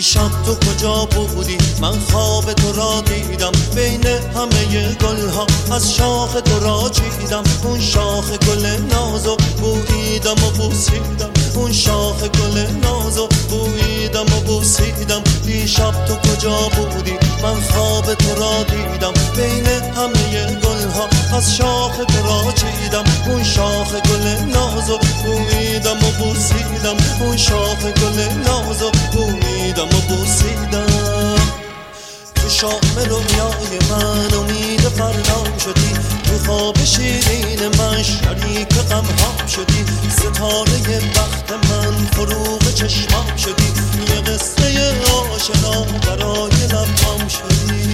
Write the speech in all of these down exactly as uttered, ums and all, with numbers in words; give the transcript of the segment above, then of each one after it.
دیشب تو کجا بودی؟ من خواب تو را دیدم، بین همه گلها از شاخ تو را چیدم. اون شاخ گل نازو بوییدم و بوسیدم، اون شاخ گل نازو بوییدم و بوسیدم. دیشب تو کجا بودی؟ من خواب تو را دیدم، بین همه گلها از شاخ تو را چیدم. اون شاخ گل نازو بوییدم و بوسیدم، اون شاخ گل نازو بوییدم و بوسیدم. تو شام رویای من امید فردام شدی، تو خواب شیرین من شریک غمهام شدی. ستاره بخت من فروغ چشمام شدی، یه قصه آشنا برای لبام شدی.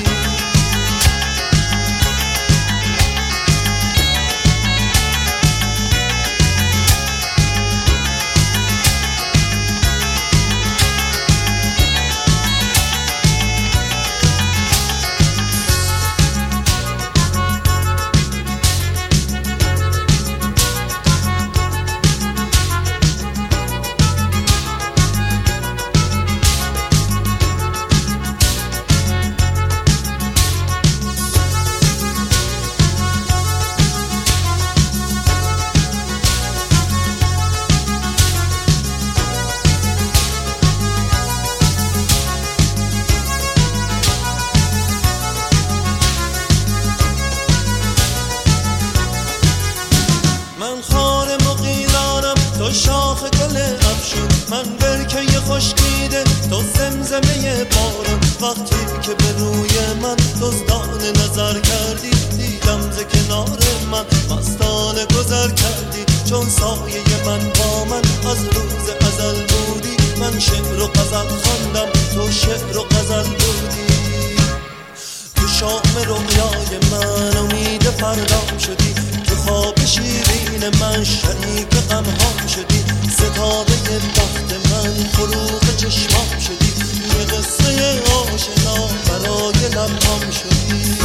من خار مقیلانم، تو شاخ گل افشون، من برکه خشکیده، تو زمزمه بارون. وقتی که به روی من دزدانه نظر کردی، دیدم ز کنار من مستانه گذر کردی. چون سایه من با من از روز ازل بودی، من شعر و غزل خواندم، تو شعر و غزل بودی. تو شام رویای من امید فردام شدی، تو خواب شیرین من شریک غمهام شدی. ستاره بخت من فروغ چشمام شدی، یه قصه آشنا برای لبام شدی.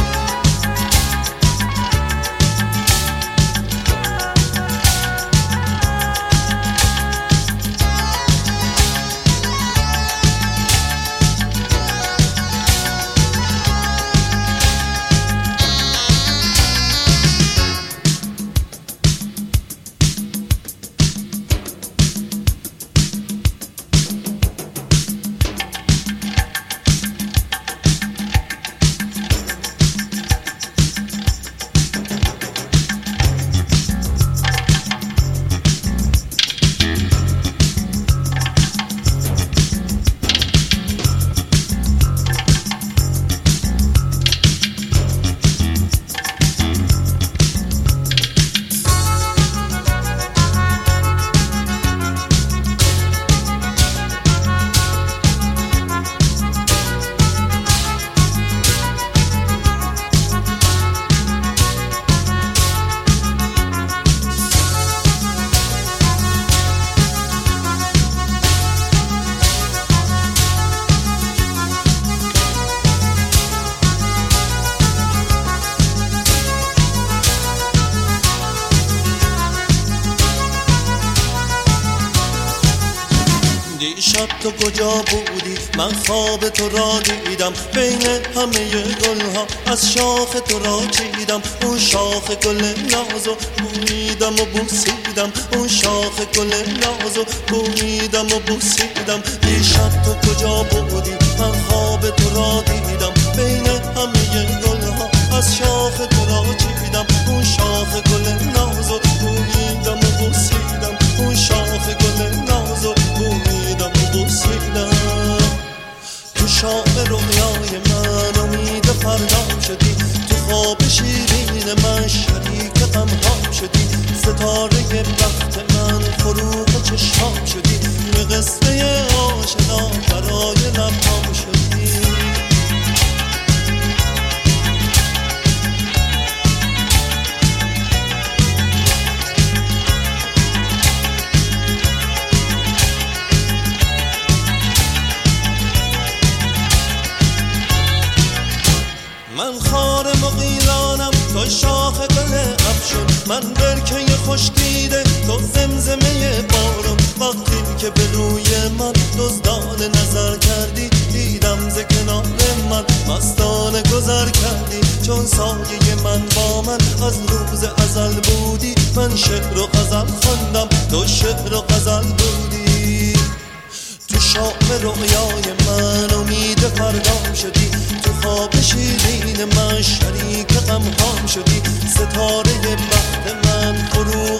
دیشب تو کجا بودی؟ من خواب تو را دیدم، بین همه گلها از شاخ تو را چیدم. اون شاخ گل نازو بوییدم و بوسیدم، اون شاخ گل نازو بوییدم و بوسیدم. دیشب تو کجا بودی؟ من خواب تو را دیدم، بین همه گلها از شاخ تو را چیدم. اون شاخ گل نازو بوییدم و بوسیدم، اون شاخ گل نازو بوییدم و بوسیدم. تو شام رویای من امید فردام شدی، تو خواب شیرین من شریک غمهام شدی. ستاره بخت من فروغ چشمام شدی، یه قصه آشنا برای لبام شدی. من خار مغیلانم، تو شاخ گل افشون، من برکه خشکیده، تو زمزمه بارون. وقتی که به روی من دزدانه نظر کردی، مستانه گذر کردی چون سایه من با من از روز ازل بودی. من شعر و غزل خواندم تو شعر و غزل بودی. تو شام رویای من امید فردام شدی. تو خواب شیرین من شریک غمهام شدی. ستاره بخت من فرو